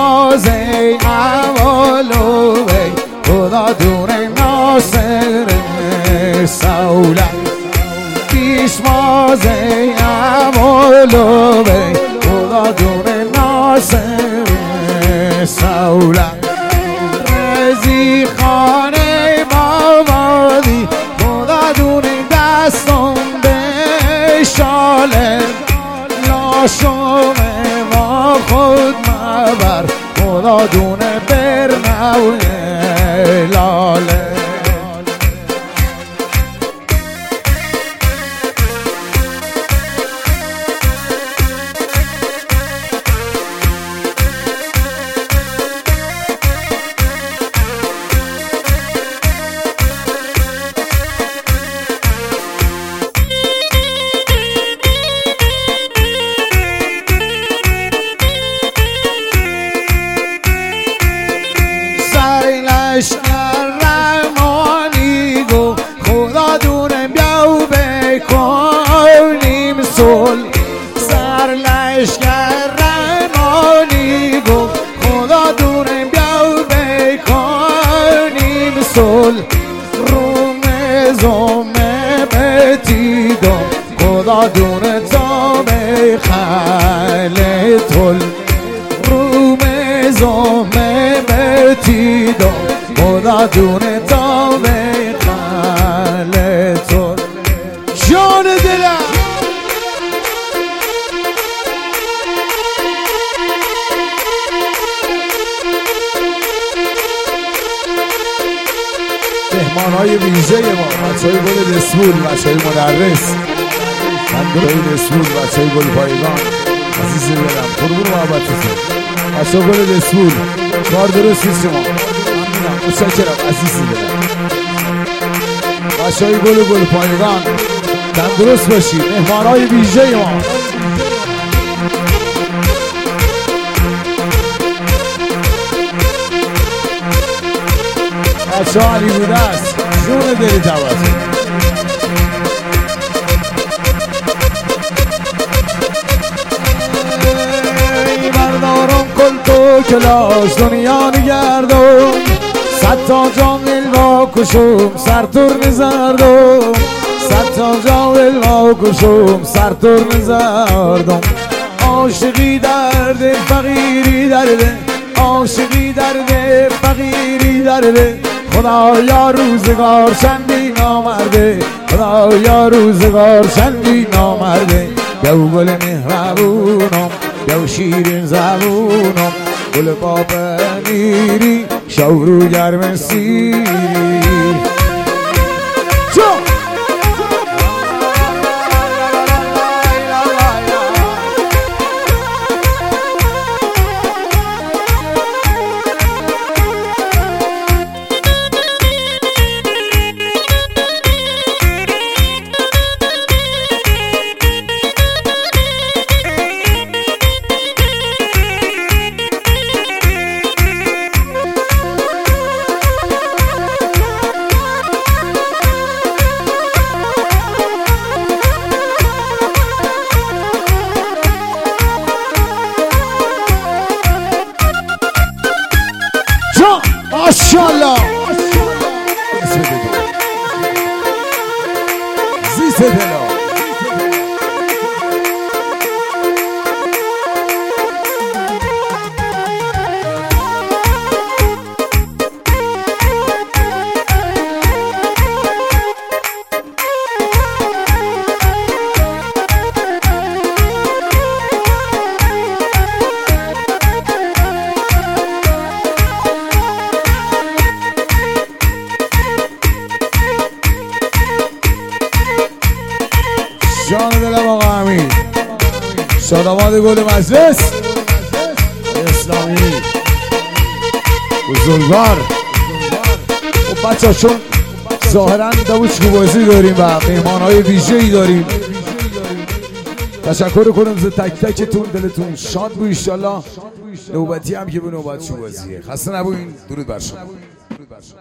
پیشوازه اولوی خدا دونه ناصر سولت پیشوازه اولوی خدا دونه ناصر سولت رزی خانه بابادی خدا دونه دستم به شاله لاشم ما خود مبر خدا دونه برنوی لاله رحمانی گو خدا دونه بیاو بکنیم سل سر لشکر رحمانی گو خدا دونه بیاو بکنیم سل روم زمه بتیدم خدا دونه تا به خلطل روم زمه بتیدم خدا دونه تا به خلطل جان دلم مهمانهای ویژه ما بچهای گل رسول بچهای مدرس بندهای رسول بچهای گل پایگان عزیز دلم قربون محبتتون بچهای گل رسول کار درست نیست شما متشکرم عزیز دلم بچهای گل پایگان تندرست باشید مهمانهای ویژه ما بچه ها علی بوده است جون دلی توازه ای بردارم کل تو کلاش دنیا نگردم صد تا جانگل را کشم سر تر نزردم صد تا جانگل را کشم سر تر نزردم عاشقی درده فقیری درده عاشقی درده فقیری درده خدایا روزگار شندی نامرده خدایا روزگار شندی نامرده گو گل مهربونم گو شیرین زبونم گل پاپنیری شورو گرم سیری ماشاءالله زیست دلا جان دلم آقا امین شاداماد گل مجلس اسلامی بزرگوار و بچه ها چون ظاهرا داوچ بازی داریم و مهمانهای ویژه‌ای داریم تشکر کنم ز تک تکتون دلتون شاد بود انشالله نوبتی هم که به نوبت شو بازیه خسته نبودین درود بر شما